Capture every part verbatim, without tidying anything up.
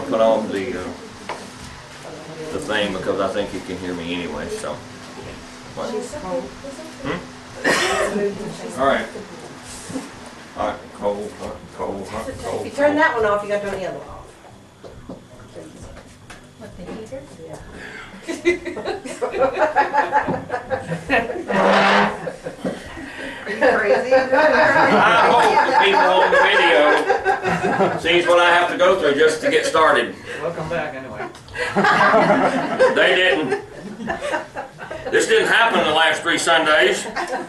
put on the uh, the thing because I think you can hear me anyway. So. What? Hmm? All right. Hot, cold, hot, cold, hot, cold. If you turn that one off, you got to turn the other one off. What, the heater? Yeah. Are you crazy? I hope the people on the video sees what I have to go through just to get started. Welcome back anyway. They didn't. This didn't happen the last three Sundays.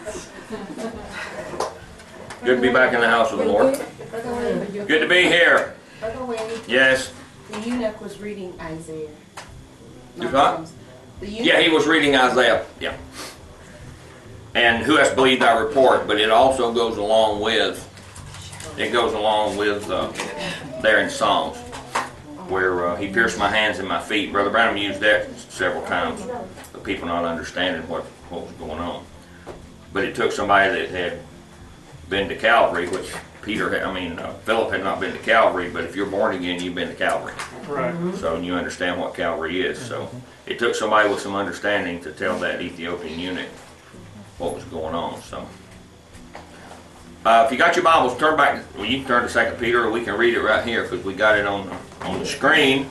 Good to be back in the house of the Lord. Good to be here. Brother Wayne, Yes. the eunuch was reading Isaiah. You what? The eunuch. Yeah, he was reading Isaiah. Yeah. And who has believed our report? But it also goes along with, it goes along with uh, there in Psalms, where uh, he pierced my hands and my feet. Brother Branham used that several times, but people not understanding what, what was going on. But it took somebody that had been to Calvary, which Peter had, I mean, uh, Philip had not been to Calvary, but if you're born again, you've been to Calvary. Right. So you understand what Calvary is. So it took somebody with some understanding to tell that Ethiopian eunuch what was going on. So uh, if you got your Bibles, turn back. Well, you can turn to Second Peter, or we can read it right here because we got it on on the screen.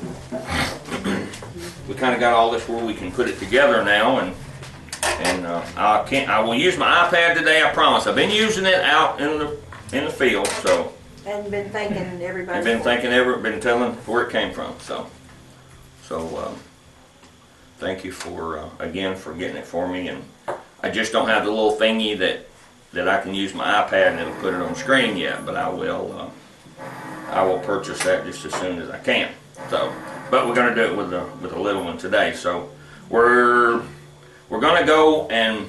We kind of got all this where we can put it together now, and and uh, I can't. I will use my iPad today. I promise. I've been using it out in the in the field, so. And been thanking everybody. I've been thinking ever, been telling where it came from. So, so um, thank you for uh, again for getting it for me. And I just don't have the little thingy that that I can use my iPad and it'll put it on the screen yet. But I will. Uh, I will purchase that just as soon as I can. So, but we're going to do it with a with a little one today. So we're we're going to go and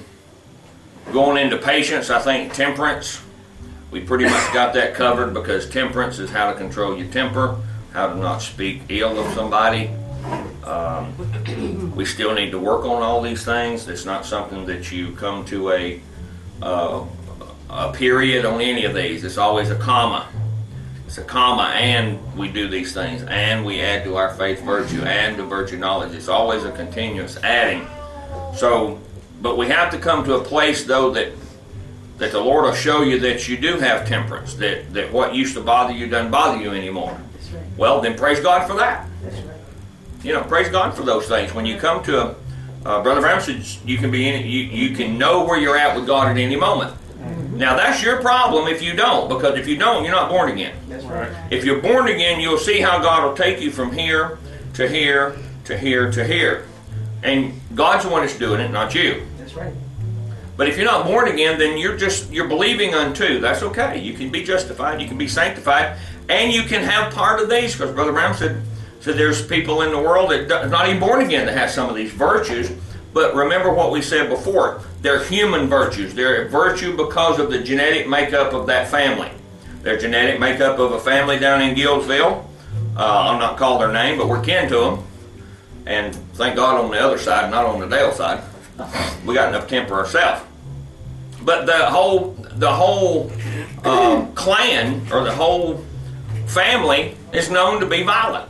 going into patience. I think temperance. We pretty much got that covered because temperance is how to control your temper, how to not speak ill of somebody. Um, we still need to work on all these things. It's not something that you come to a uh, a period on any of these. It's always a comma. It's a comma, and we do these things, and we add to our faith virtue, and to virtue knowledge. It's always a continuous adding. So, but we have to come to a place, though, that that the Lord will show you that you do have temperance, that, that what used to bother you doesn't bother you anymore. That's right. Well, then praise God for that. That's right. You know, praise God for those things. When you come to a, uh, Brother Branham said, you can be in, you, you can know where you're at with God at any moment. Mm-hmm. Now that's your problem if you don't, because if you don't, you're not born again. That's right. If you're born again, you'll see how God will take you from here to here to here to here. And God's the one that's doing it, not you. That's right. But if you're not born again, then you're just, you're believing unto. That's okay. You can be justified, you can be sanctified, and you can have part of these, because Brother Branham said, said there's people in the world that are not even born again that have some of these virtues. But remember what we said before. They're human virtues. They're a virtue because of the genetic makeup of that family. Their genetic makeup of a family down in Guildsville. Uh, I'll not call their name, but we're kin to them. And thank God on the other side, not on the Dale side. We got enough temper ourselves. But the whole the whole uh, clan or the whole family is known to be violent,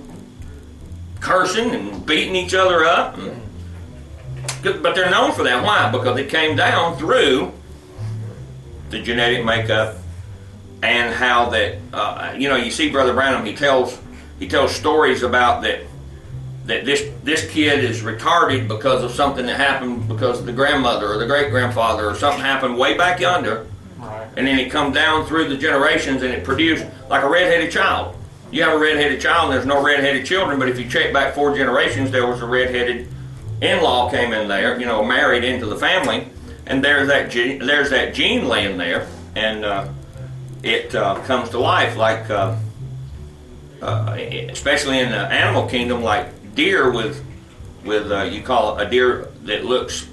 cursing and beating each other up. And, but they're known for that. Why? Because it came down through the genetic makeup and how that uh, you know. You see, Brother Branham, he tells he tells stories about that. that this this kid is retarded because of something that happened because of the grandmother or the great-grandfather or something happened way back yonder. Right. And then it come down through the generations and it produced like a red-headed child. You have a red-headed child and there's no red-headed children, but if you check back four generations, there was a red-headed in-law came in there, you know, married into the family, and there's that gene, there's that gene laying there, and uh, it uh, comes to life like, uh, uh, especially in the animal kingdom, like deer with, with uh, you call it a deer that looks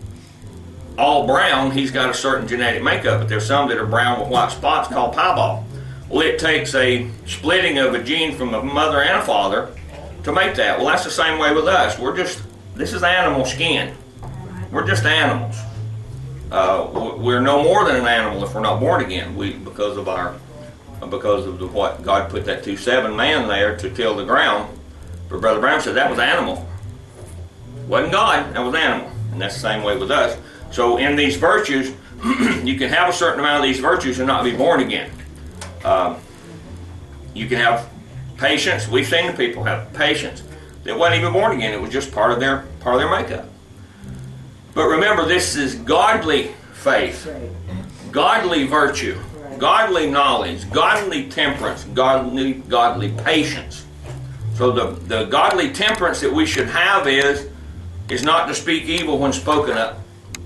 all brown, he's got a certain genetic makeup, but there's some that are brown with white spots called piebald. Well, it takes a splitting of a gene from a mother and a father to make that. Well, that's the same way with us. We're just, this is animal skin. We're just animals. Uh, we're no more than an animal if we're not born again, we because of our because of the, what God put that two seven man there to till the ground. But Brother Brown said that was animal. Wasn't God, that was animal. And that's the same way with us. So in these virtues, you can have a certain amount of these virtues and not be born again. Um, you can have patience. We've seen the people have patience that wasn't even born again. It was just part of their part of their makeup. But remember, this is godly faith, godly virtue, godly knowledge, godly temperance, godly godly patience. So the, the godly temperance that we should have is is not to speak evil when spoken up.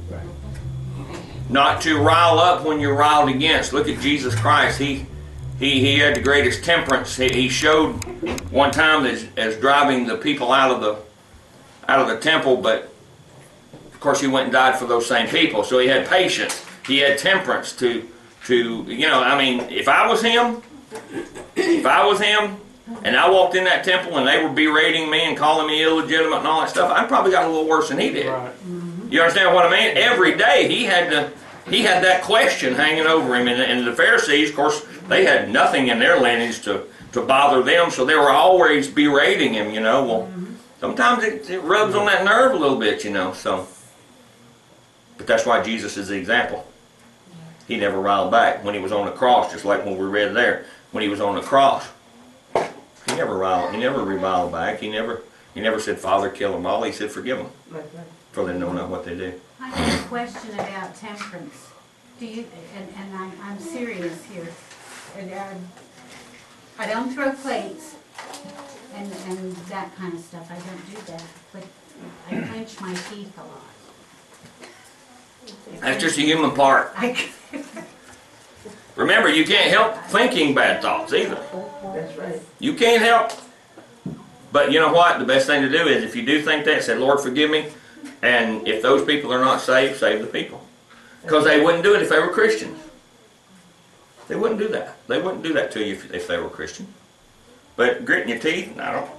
Not to rile up when you're riled against. Look at Jesus Christ. He he he had the greatest temperance. He, he showed one time as, as driving the people out of the out of the temple, but of course he went and died for those same people. So he had patience. He had temperance to to you know, I mean, if I was him, if I was him, and I walked in that temple and they were berating me and calling me illegitimate and all that stuff, I probably got a little worse than he did. Right. You understand what I mean? Every day he had to, he had that question hanging over him. And, and the Pharisees, of course, they had nothing in their lineage to, to bother them, so they were always berating him, you know. Well, sometimes it, it rubs on that nerve a little bit, you know. So, but that's why Jesus is the example. He never riled back when he was on the cross, just like when we read there. When he was on the cross, he never riled, he never reviled back. He never, he never said, "Father, kill them all." He said, "Forgive them, for they know not what they do." I have a question about temperance. Do you, and, and I'm, I'm serious here. And, um, I don't throw plates and, and that kind of stuff. I don't do that. But I clench my teeth a lot. That's just a human part. I, Remember, you can't help thinking bad thoughts either. That's right. You can't help. But you know what? The best thing to do is, if you do think that, say, "Lord, forgive me." And if those people are not saved, save the people. Because they wouldn't do it if they were Christians. They wouldn't do that. They wouldn't do that to you if, if they were Christian. But gritting your teeth, I don't.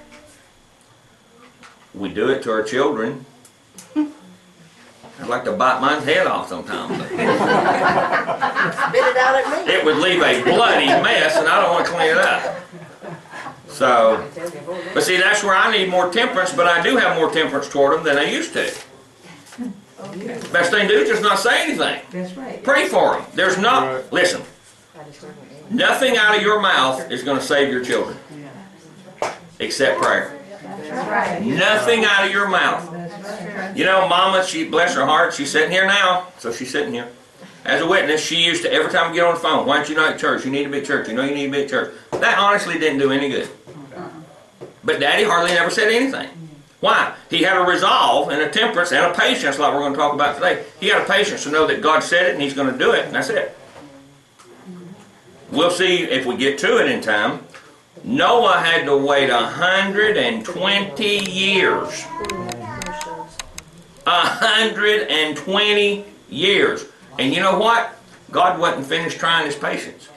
We do it to our children. I'd like to bite mine's head off sometime. But Spit it out at me. it would leave a bloody mess, and I don't want to clean it up. So, but see, that's where I need more temperance, but I do have more temperance toward them than I used to. Best thing to do is just not say anything. That's right. Pray for them. There's not, listen, nothing out of your mouth is going to save your children except prayer. Nothing out of your mouth. You know, Mama, she, bless her heart, she's sitting here now, so she's sitting here. As a witness, she used to, every time we get on the phone, "Why don't you not at church? You need to be at church. You know you need to be at church." That honestly didn't do any good. But Daddy hardly ever said anything. Why? He had a resolve and a temperance and a patience, like we're going to talk about today. He had a patience to know that God said it and He's going to do it, and that's it. We'll see if we get to it in time. Noah had to wait one hundred twenty years. one hundred twenty years. And you know what? God wasn't finished trying His patience.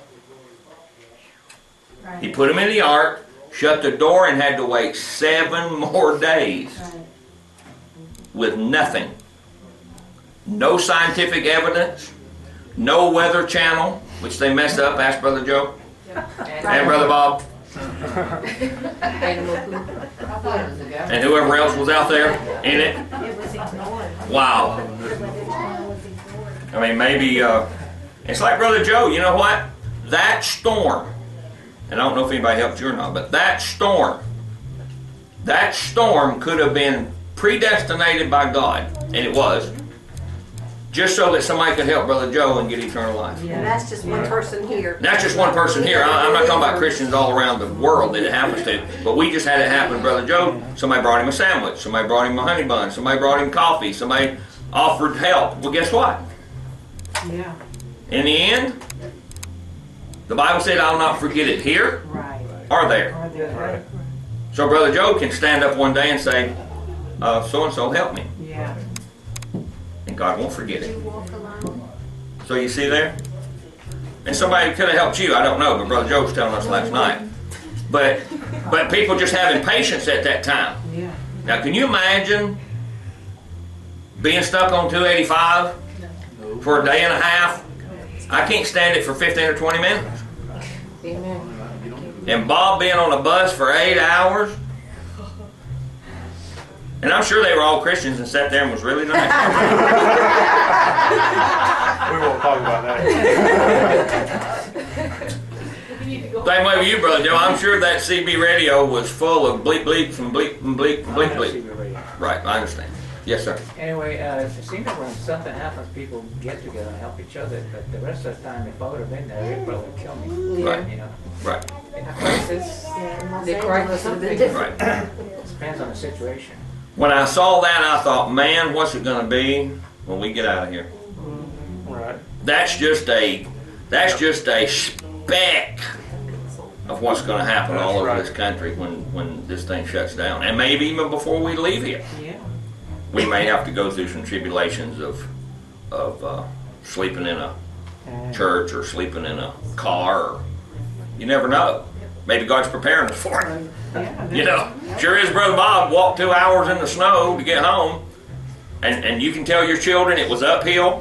He put him in the ark, shut the door, and had to wait seven more days with nothing. No scientific evidence, no weather channel, which they messed up. Ask Brother Joe and Brother Bob and whoever else was out there in it. it was ignored. Wow. I mean, maybe, uh, it's like Brother Joe, you know what? That storm, and I don't know if anybody helped you or not, but that storm, that storm could have been predestinated by God, and it was, just so that somebody could help Brother Joe and get eternal life. And that's just one person here. That's just one person here. I, I'm not talking about Christians all around the world that it happens to, but we just had it happen to Brother Joe. Somebody brought him a sandwich, somebody brought him a honey bun, somebody brought him coffee, somebody offered help. Well, guess what? Yeah. In the end, the Bible said, "I'll not forget it here Right. or there." Are they right? So Brother Joe can stand up one day and say, uh, "So-and-so help me." Yeah. And God won't forget Do it. you walk alone? So you see there? And somebody could have helped you, I don't know, but Brother Joe was telling us last night. But, but people just having patience at that time. Yeah. Now can you imagine being stuck on two eighty-five for a day and a half? I can't stand it for fifteen or twenty minutes. Amen. And Bob being on a bus for eight hours. And I'm sure they were all Christians and sat there and was really nice. We won't talk about that. Same way with you, Brother Joe. I'm sure that C B radio was full of bleep bleeps and bleep and bleep and bleep bleep. Right, I understand. Yes, sir. Anyway, uh, it seems like when something happens, people get together and help each other. But the rest of the time, if I would have been there, it probably would kill me. Right. You know, Right. In a crisis, Yeah, the crisis would have been different. Right. it depends on the situation. When I saw that, I thought, man, what's it going to be when we get out of here? Right. That's just a, that's just a speck of what's going to happen That's all over right. this country when, when this thing shuts down. And maybe even before we leave here. Yeah. We may have to go through some tribulations of, of uh, sleeping in a church or sleeping in a car. Or, you never know. Maybe God's preparing us for it. You know, sure is. Brother Bob walked two hours in the snow to get home, and, and you can tell your children it was uphill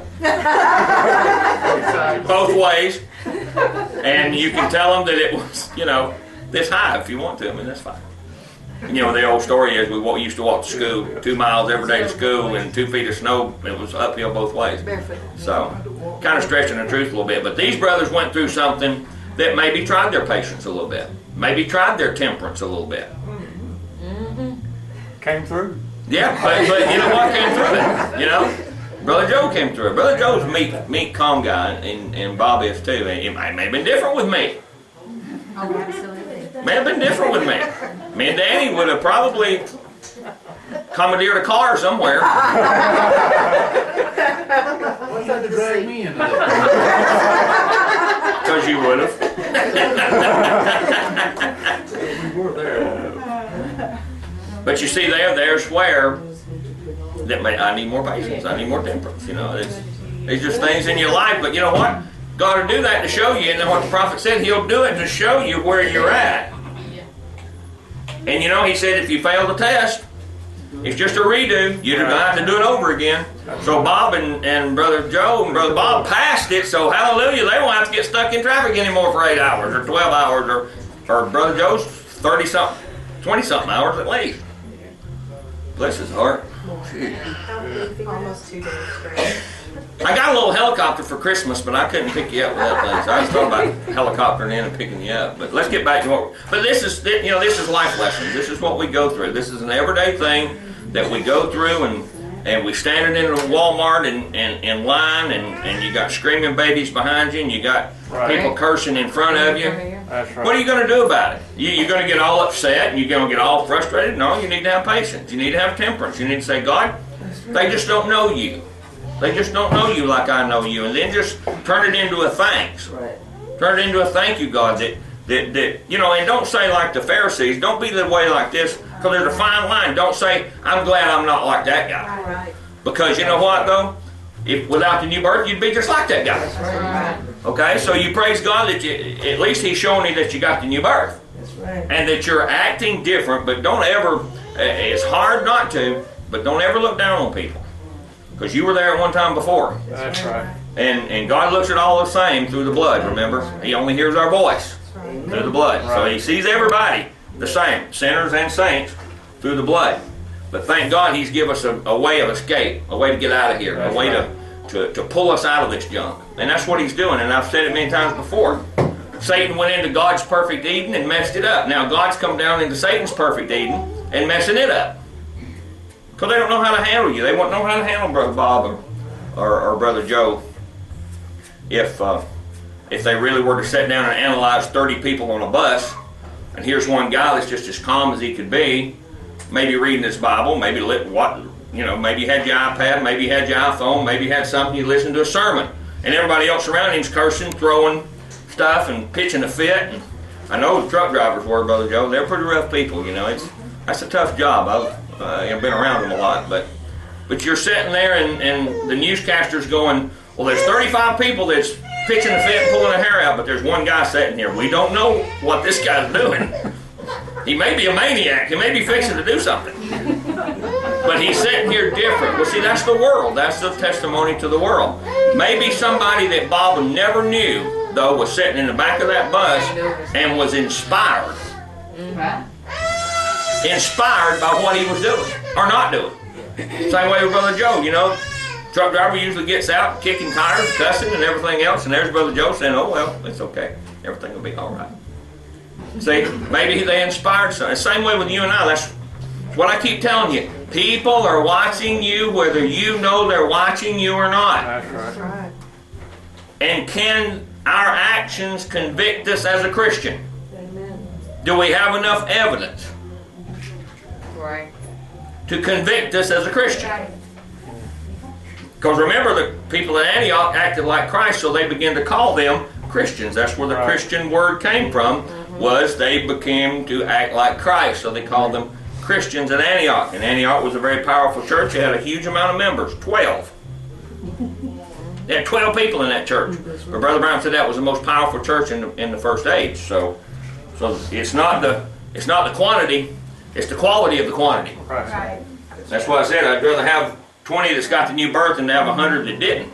both ways, and you can tell them that it was, you know, this high if you want to. I mean, that's fine. You know, the old story is we wa- used to walk to school two miles every day to school, and two feet of snow. It was uphill both ways. Barefoot. So, kind of stretching the truth a little bit. But these brothers went through something that maybe tried their patience a little bit, maybe tried their temperance a little bit. Came through. Yeah, but, but you know what came through it? You know, Brother Joe came through it. Brother Joe's a meek, meek, calm guy, and, and Bob is too. And it may have been different with me. Oh, absolutely. May have been different with me. Me and Danny would have probably commandeered a car somewhere. What's that to drag me into Because you would have. We were there. But you see, there, there's where that may, I need more patience. I need more temperance. You know, it's, it's just things in your life. But you know what? God will do that to show you. And then what the prophet said, He'll do it to show you where you're at. And you know, He said if you fail the test, it's just a redo. You're going to have to do it over again. So Bob and, and Brother Joe and Brother Bob passed it. So hallelujah, they won't have to get stuck in traffic anymore for eight hours or twelve hours or, or Brother Joe's thirty something, twenty something hours at least. Bless his heart. Almost two days straight. I got a little helicopter for Christmas, but I couldn't pick you up with that thing. So I was talking about helicoptering in and picking you up. But let's get back to what. But this is, you know, this is life lessons. This is what we go through. This is an everyday thing that we go through, and and we standing in a Walmart and in, in line, and, and you got screaming babies behind you, and you got Right. people cursing in front of you. That's right. What are you going to do about it? You, you're going to get all upset, and you're going to get all frustrated? No, you need to have patience. You need to have temperance. You need to say, God, they just don't know you. They just don't know you like I know you. And then just turn it into a thanks. Right. Turn it into a thank you, God. That, that, that you know, and don't say like the Pharisees. Don't be the way like this, because there's a fine line. Don't say, I'm glad I'm not like that guy. Right. Because you know what, though? If without the new birth, you'd be just like that guy. Right. Okay? So you praise God that you, at least He's showing you that you got the new birth. That's right. And that you're acting different, but don't ever, it's hard not to, but don't ever look down on people. Because you were there at one time before. That's right. And and God looks at all the same through the blood, remember? He only hears our voice through the blood. So He sees everybody the same, sinners and saints, through the blood. But thank God He's given us a, a way of escape, a way to get out of here, That's a way right. to, to, to pull us out of this junk. And that's what He's doing, and I've said it many times before. Satan went into God's perfect Eden and messed it up. Now God's come down into Satan's perfect Eden and messing it up. Because they don't know how to handle you. They won't know how to handle Brother Bob or, or, or Brother Joe if uh, if they really were to sit down and analyze thirty people on a bus, and here's one guy that's just as calm as he could be, maybe reading his Bible, maybe lit, what you know, maybe you had your iPad, maybe you had your iPhone, maybe you had something, you listened to a sermon, and everybody else around him's cursing, throwing stuff, and pitching a fit. And I know the truck drivers were, Brother Joe. They're pretty rough people, you know. It's that's a tough job. I've uh, I've been around them a lot, but but you're sitting there, and, and the newscaster's going, well, there's thirty-five people that's pitching a fit, pulling a hair out, but there's one guy sitting here. We don't know what this guy's doing. He may be a maniac. He may be fixing to do something. But he's sitting here different. Well, see, that's the world. That's the testimony to the world. Maybe somebody that Bob never knew though, was sitting in the back of that bus and was inspired. Right. Inspired by what he was doing, or not doing. Same way with Brother Joe, you know. Truck driver usually gets out kicking tires, cussing, and everything else, and there's Brother Joe saying, oh, well, it's okay. Everything will be all right. See, maybe they inspired something. Same way with you and I. That's what I keep telling you. People are watching you whether you know they're watching you or not. That's right. That's right. And can our actions convict us as a Christian? Amen. Do we have enough evidence Right. to convict us as a Christian? Right. Because remember, the people in Antioch acted like Christ, so they began to call them Christians. That's where the Right. Christian word came from, was they became to act like Christ. So they called them Christians in Antioch. And Antioch was a very powerful church. It had a huge amount of members, twelve. They had twelve people in that church. But Brother Brown said that was the most powerful church in the, in the first age. So, so it's not the it's not the quantity, it's the quality of the quantity. Right. Right. That's why I said I'd rather have twenty that's got the new birth than to have one hundred that didn't.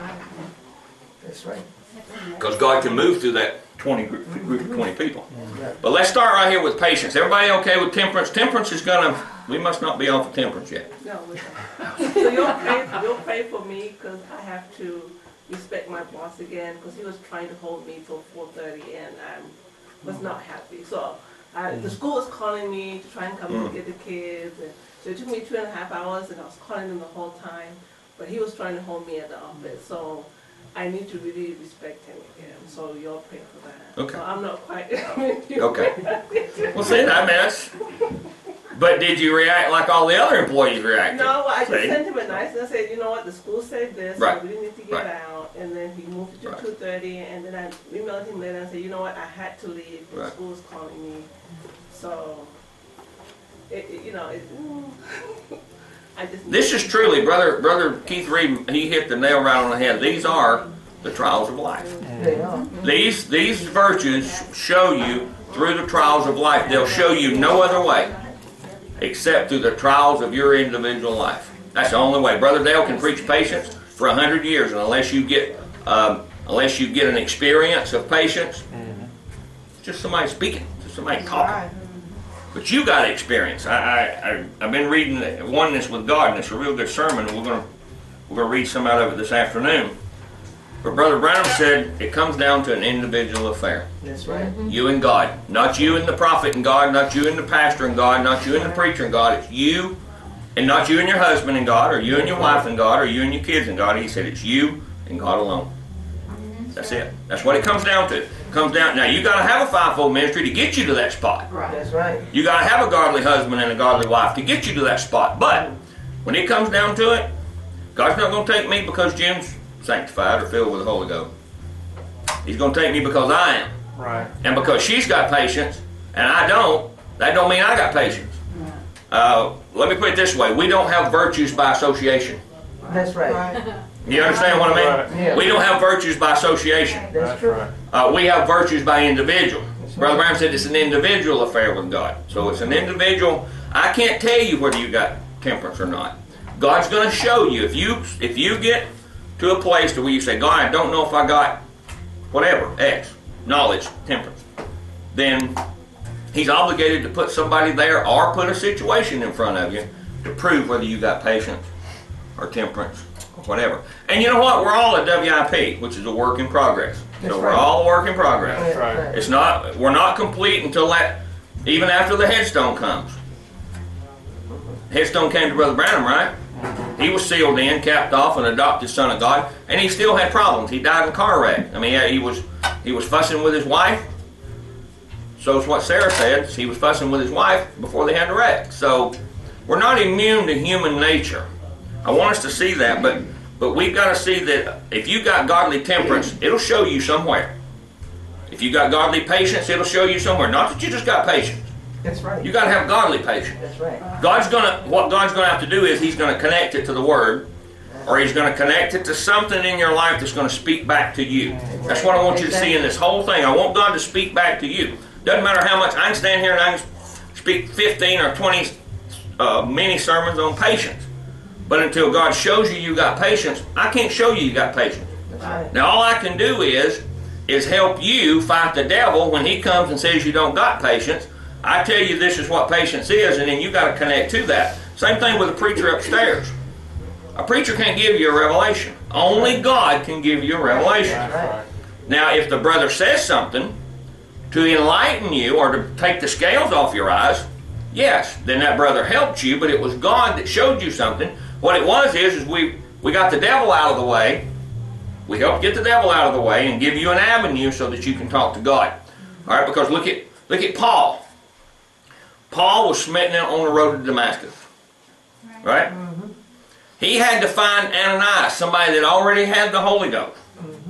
That's right. Because God can move through that twenty group, group of twenty people. But let's start right here with patience. Everybody okay with temperance? Temperance is gonna, we must not be off of temperance yet. No, we don't. So you'll pray, you'll pray for me because I have to respect my boss again because he was trying to hold me till four thirty and I was not happy. So I, the school was calling me to try and come Mm. and get the kids. And so it took me two and a half hours and I was calling them the whole time. But he was trying to hold me at the office. So I need to really respect him again. So you'll pray for that. Okay. So I'm not quite. I mean, you- Okay. Well, see, I mean, that's, but did you react like all the other employees reacted? No, I just See? sent him a nice and I said, you know what, the school said this, Right. so we need to get Right. out. And then he moved it to Right. two thirty, and then I emailed him later and said, you know what, I had to leave. The Right. school is calling me. So, it, it, you know, it, I just. This is truly, brother, brother Keith Reed, he hit the nail right on the head. These are the trials of life. They are. These these virtues show you through the trials of life. They'll show you no other way except through the trials of your individual life. That's the only way. Brother Dale can preach patience for a hundred years, and unless you get um, unless you get an experience of patience, it's just somebody speaking, just somebody talking. But you got experience. I, I, I I've been reading the Oneness with God, and it's a real good sermon. And we're gonna we're gonna read some out of it this afternoon. But Brother Branham said it comes down to an individual affair. That's right. You and God. Not you and the prophet and God, not you and the pastor and God, not you and the preacher and God. It's you, and not you and your husband and God, or you and your wife and God, or you and your kids and God. He said it's you and God alone. That's it. That's what it comes down to. It comes down. Now you got to have a fivefold ministry to get you to that spot. That's right. You got to have a godly husband and a godly wife to get you to that spot. But when it comes down to it, God's not going to take me because Jim's sanctified or filled with the Holy Ghost. He's going to take me because I am. Right. And because she's got patience and I don't, that don't mean I got patience. Uh, let me put it this way. We don't have virtues by association. That's right. You understand what I mean? Right. Yeah. We don't have virtues by association. That's That's true. right. Uh, we have virtues by individual. Brother Brown said it's an individual affair with God. So it's an individual. I can't tell you whether you got temperance or not. God's going to show you. If you if you get to a place to where you say, God, I don't know if I got whatever, X, knowledge, temperance, then He's obligated to put somebody there or put a situation in front of you to prove whether you got patience or temperance or whatever. And you know what? We're all a W I P, which is a work in progress. That's So we're right. all a work in progress. That's right. It's not, we're not complete until that, even after the headstone comes. Headstone came to Brother Branham, right? He was sealed in, capped off, an adopted son of God, and he still had problems. He died in a car wreck. I mean, he was he was fussing with his wife. So it's what Sarah said. He was fussing with his wife before they had the wreck. So we're not immune to human nature. I want us to see that, but but we've got to see that if you got godly temperance, it'll show you somewhere. If you got godly patience, it'll show you somewhere. Not that you just got patience. That's right. You got to have godly patience. That's right. God's gonna, what God's gonna have to do is He's gonna connect it to the Word, or He's gonna connect it to something in your life that's gonna speak back to you. That's what I want you to see in this whole thing. I want God to speak back to you. Doesn't matter how much I can stand here and I can speak fifteen or twenty uh, mini sermons on patience, but until God shows you you got patience, I can't show you you got patience. That's right. Now all I can do is is help you fight the devil when he comes and says you don't got patience. I tell you this is what patience is, and then you got to connect to that. Same thing with a preacher upstairs. A preacher can't give you a revelation. Only God can give you a revelation. That's right. Now, if the brother says something to enlighten you or to take the scales off your eyes, yes, then that brother helped you, but it was God that showed you something. What it was is, is we, we got the devil out of the way. We helped get the devil out of the way and give you an avenue so that you can talk to God. All right, because look at, look at Paul. Paul was smitten on the road to Damascus. Right? Mm-hmm. He had to find Ananias, somebody that already had the Holy Ghost. Mm-hmm.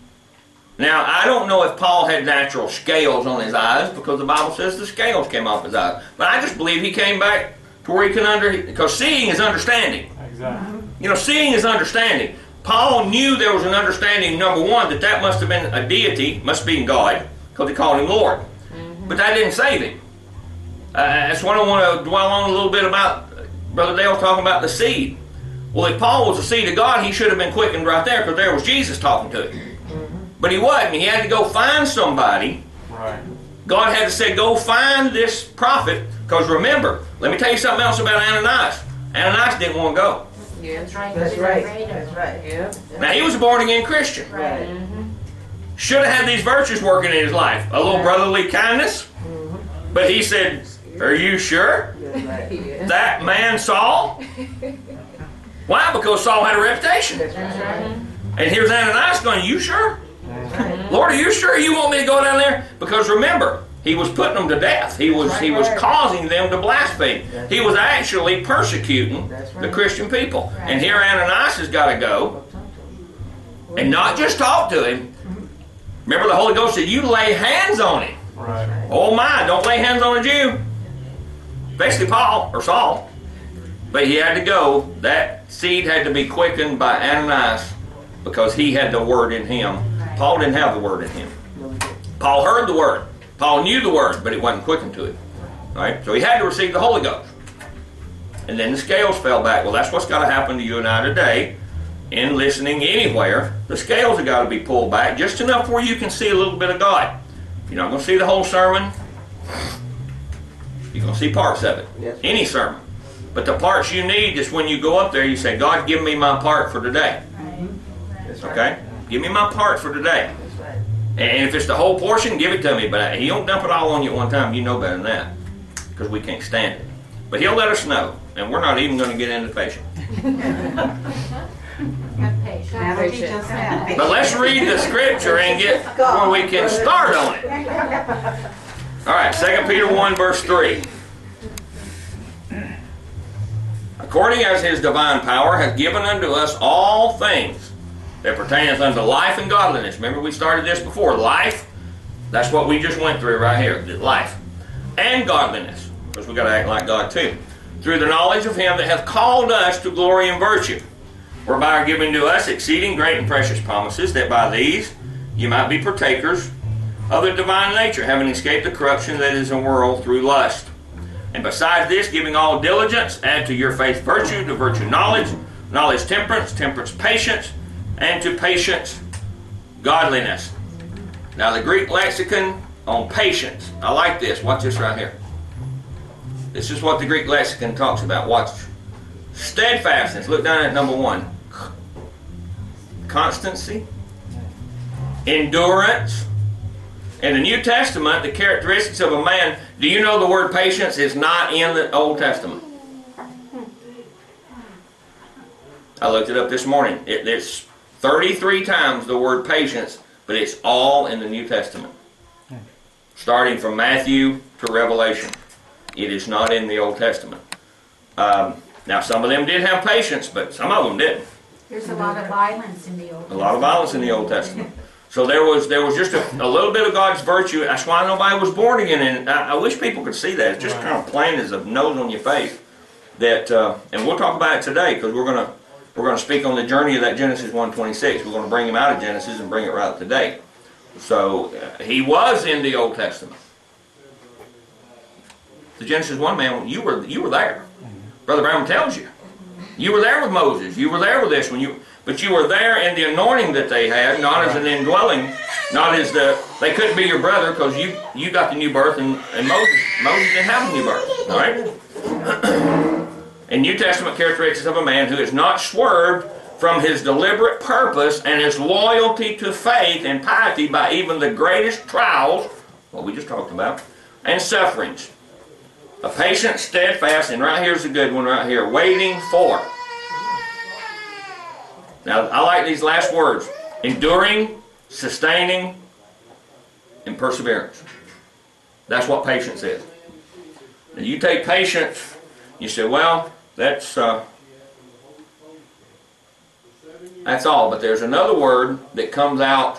Now, I don't know if Paul had natural scales on his eyes, because the Bible says the scales came off his eyes. But I just believe he came back to where he can under, because seeing is understanding. Exactly. You know, seeing is understanding. Paul knew there was an understanding, number one, that that must have been a deity, must be God, because he called him Lord. Mm-hmm. But that didn't save him. Uh, that's what I want to dwell on a little bit about. Brother Dale talking about the seed. Well, if Paul was the seed of God, he should have been quickened right there, because there was Jesus talking to him. Mm-hmm. But he wasn't. He had to go find somebody. Right. God had to say, go find this prophet, because remember, let me tell you something else about Ananias. Ananias didn't want to go. Yeah. That's right. That's He was right. afraid of That's it. right. Yeah. Now, he was a born-again Christian. Right. Mm-hmm. Should have had these virtues working in his life. A little brotherly kindness. Mm-hmm. But he said, are you sure? That's right. Yeah. That man Saul? Why? Because Saul had a reputation. That's right. And here's Ananias going, you sure? That's right. Lord, are you sure you want me to go down there? Because remember, he was putting them to death. He was he was causing them to blaspheme. He was actually persecuting the Christian people. And here Ananias has got to go and not just talk to him. Remember, the Holy Ghost said, you lay hands on him. Right. Oh my, don't lay hands on a Jew. Basically Paul, or Saul. But he had to go. That seed had to be quickened by Ananias because he had the word in him. Paul didn't have the word in him. Paul heard the word. Paul knew the word, but it wasn't quickened to him. Right? So he had to receive the Holy Ghost. And then the scales fell back. Well, that's what's got to happen to you and I today. In listening anywhere, the scales have got to be pulled back just enough where you can see a little bit of God. You're not going to see the whole sermon. You're going to see parts of it. Yes. Any sermon. But the parts you need is when you go up there, you say, God, give me my part for today. That's right. Okay? Give me my part for today. That's right. And if it's the whole portion, give it to me. But he don't dump it all on you at one time. You know better than that. Because we can't stand it. But he'll let us know. And we're not even going to get into patience. Have patience. Have patience. But let's read the scripture and get where we can start on it. All right, Second Peter one, verse three. According as his divine power hath given unto us all things that pertaineth unto life and godliness. Remember, we started this before. Life, that's what we just went through right here. Life. And godliness. Because we've got to act like God too. Through the knowledge of him that hath called us to glory and virtue, whereby are given to us exceeding great and precious promises, that by these you might be partakers of the divine nature, having escaped the corruption that is in the world through lust. And besides this, giving all diligence, add to your faith virtue, to virtue knowledge, knowledge temperance, temperance patience, and to patience godliness. Now the Greek lexicon on patience, I like this. Watch this right here. This is what the Greek lexicon talks about. Watch. Steadfastness. Look down at number one. Constancy. Endurance. In the New Testament, the characteristics of a man, do you know the word patience is not in the Old Testament? I looked it up this morning. It, it's thirty-three times the word patience, but it's all in the New Testament. Starting from Matthew to Revelation. It is not in the Old Testament. Um, now, some of them did have patience, but some of them didn't. There's a lot of violence in the Old Testament. A lot of violence in the Old Testament. So there was there was just a, a little bit of God's virtue. That's why nobody was born again. And I, I wish people could see that. It's just kind of plain as a nose on your face. That uh, and we'll talk about it today because we're gonna we're gonna speak on the journey of that Genesis one twenty-six. We're gonna bring him out of Genesis and bring it right up today. So uh, he was in the Old Testament. The Genesis one man, you were you were there. Brother Brown tells you. You were there with Moses. You were there with this when you, but you were there in the anointing that they had, not as an indwelling, not as the, they couldn't be your brother because you, you got the new birth and, and Moses, Moses didn't have a new birth, all right? In New Testament characteristics of a man who is not swerved from his deliberate purpose and his loyalty to faith and piety by even the greatest trials, what we just talked about, and sufferings. A patient, steadfast, and right here's a good one right here, waiting for. Now, I like these last words. Enduring, sustaining, and perseverance. That's what patience is. Now, you take patience, you say, well, that's, uh, that's all. But there's another word that comes out.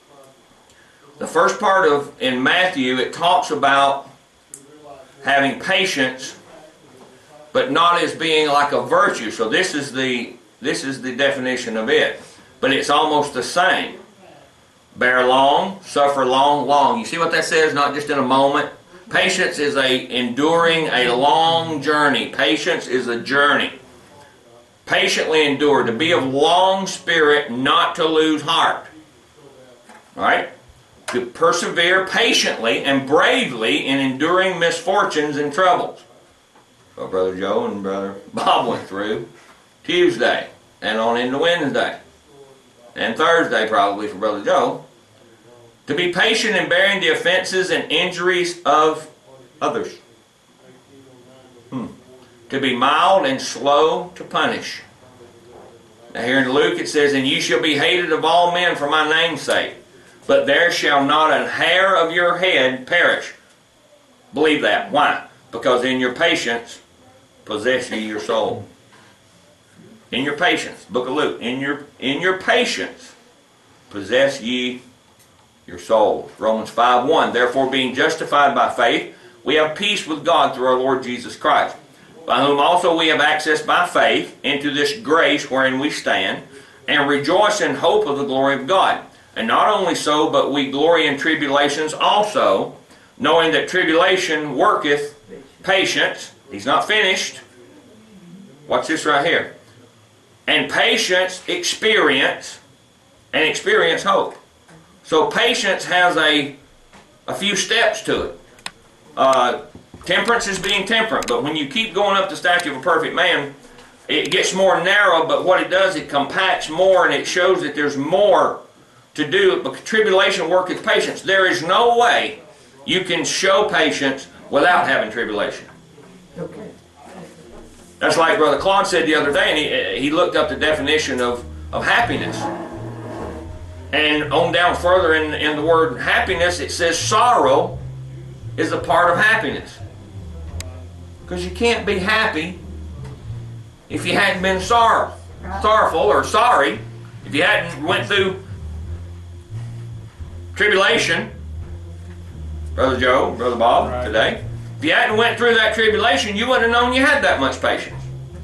The first part of, in Matthew, it talks about having patience, but not as being like a virtue. So this is the this is the definition of it. But it's almost the same. Bear long, suffer long, long. You see what that says? Not just in a moment. Patience is a enduring a long journey. Patience is a journey. Patiently endure, to be of long spirit, not to lose heart. All right? To persevere patiently and bravely in enduring misfortunes and troubles. So Brother Joe and Brother Bob went through Tuesday and on into Wednesday and Thursday probably for Brother Joe. To be patient in bearing the offenses and injuries of others. Hmm. To be mild and slow to punish. Now here in Luke it says, and ye shall be hated of all men for my name's sake. But there shall not an hair of your head perish. Believe that. Why? Because in your patience possess ye your soul. In your patience, Book of Luke, in your in your patience possess ye your soul. Romans five one. Therefore, being justified by faith, we have peace with God through our Lord Jesus Christ, by whom also we have access by faith into this grace wherein we stand, and rejoice in hope of the glory of God. And not only so, but we glory in tribulations also, knowing that tribulation worketh patience. He's not finished. Watch this right here. And patience, experience, and experience hope. So patience has a, a few steps to it. Uh, temperance is being temperate, but when you keep going up the statue of a perfect man, it gets more narrow, but what it does, it compacts more and it shows that there's more to do. But tribulation worketh patience. There is no way you can show patience without having tribulation. Okay. That's like Brother Claude said the other day, and he, he looked up the definition of, of happiness. And on down further in, in the word happiness, it says sorrow is a part of happiness. Because you can't be happy if you hadn't been sorrow, sorrowful or sorry, if you hadn't went through tribulation, Brother Joe, Brother Bob, Right. today. If you hadn't went through that tribulation, you wouldn't have known you had that much patience.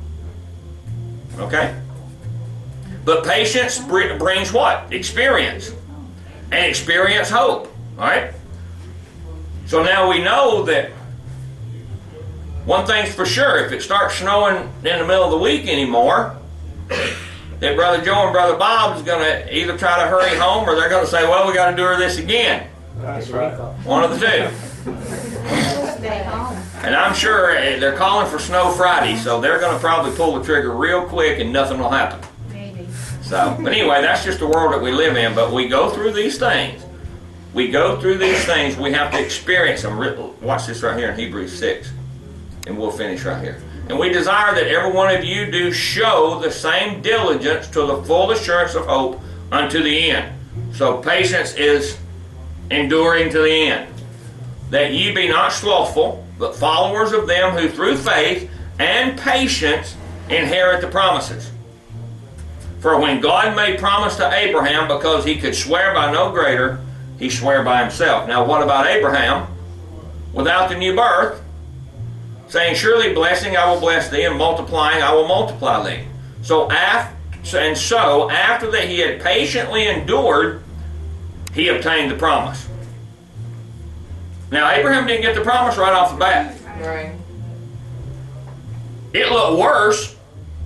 Okay? But patience br- brings what? Experience. And experience hope. Alright? So now we know that one thing's for sure, if it starts snowing in the middle of the week anymore, that Brother Joe and Brother Bob is going to either try to hurry home or they're going to say, well, we got to do this again. That's right. One of the two. Stay home. And I'm sure they're calling for snow Friday, so they're going to probably pull the trigger real quick and nothing will happen. Maybe. So, but anyway, that's just the world that we live in. But we go through these things. We go through these things. We have to experience them. Watch this right here in Hebrews six. And we'll finish right here. And we desire that every one of you do show the same diligence to the full assurance of hope unto the end. So patience is enduring to the end. That ye be not slothful, but followers of them who through faith and patience inherit the promises. For when God made promise to Abraham, because he could swear by no greater, he swore by himself. Now what about Abraham? Without the new birth, saying, surely blessing I will bless thee, and multiplying I will multiply thee. So after, and so after that he had patiently endured, he obtained the promise. Now Abraham didn't get the promise right off the bat. Right. It looked worse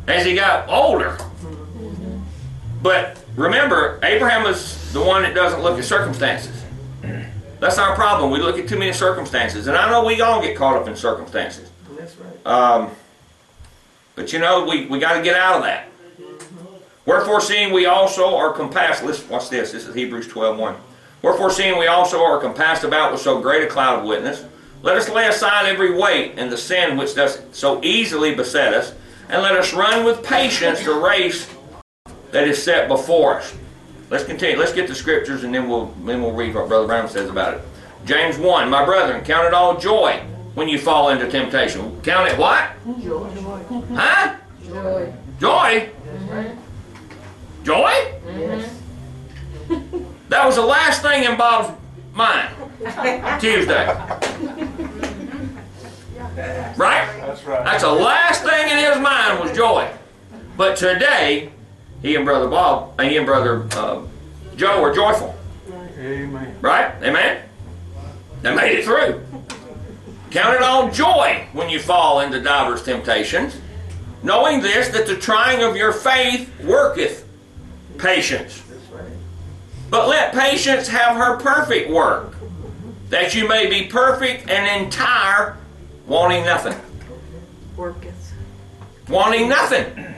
as he got older. But remember, Abraham was the one that doesn't look at circumstances. That's our problem. We look at too many circumstances. And I know we all get caught up in circumstances. That's right. Um, but you know, we, we got to get out of that. Wherefore, seeing we also are compassed, listen, watch this, this is Hebrews twelve one. Wherefore, seeing we also are compassed about with so great a cloud of witness, let us lay aside every weight and the sin which does so easily beset us, and let us run with patience the race that is set before us. Let's continue. Let's get the scriptures, and then we'll then we'll read what Brother Brown says about it. James one, my brethren, count it all joy when you fall into temptation. Count it what? Joy. Huh? Joy. Joy? Joy? Yes. That was the last thing in Bob's mind. Tuesday. Right? That's right. That's the last thing in his mind was joy. But today, he and Brother Bob, he and Brother uh, Joe are joyful. Amen. Right? Amen? They made it through. Count it all joy when you fall into divers temptations, knowing this, that the trying of your faith worketh patience. But let patience have her perfect work, that you may be perfect and entire, wanting nothing. Worketh. Wanting nothing.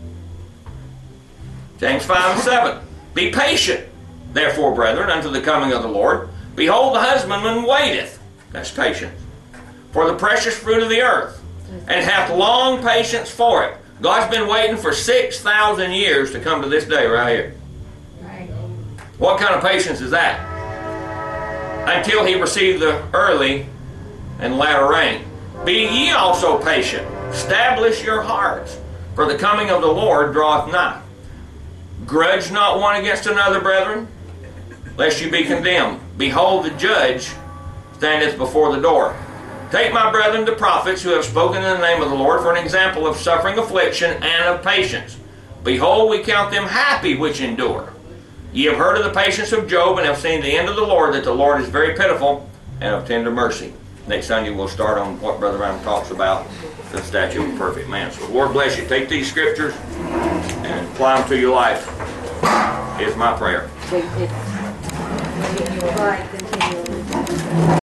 James five and seven. Be patient, therefore, brethren, unto the coming of the Lord. Behold, the husbandman waiteth. That's patience. For the precious fruit of the earth, and hath long patience for it. God's been waiting for six thousand years to come to this day right here. Right. What kind of patience is that? Until he received the early and latter rain. Be ye also patient. Establish your hearts, for the coming of the Lord draweth nigh. Grudge not one against another, brethren, lest you be condemned. Behold, the judge standeth before the door. Take my brethren the prophets who have spoken in the name of the Lord for an example of suffering, affliction, and of patience. Behold, we count them happy which endure. Ye have heard of the patience of Job, and have seen the end of the Lord, that the Lord is very pitiful and of tender mercy. Next Sunday we'll start on what Brother Brown talks about, the statue of a perfect man. So the Lord bless you. Take these scriptures and apply them to your life, is my prayer. It- it- Right, continue.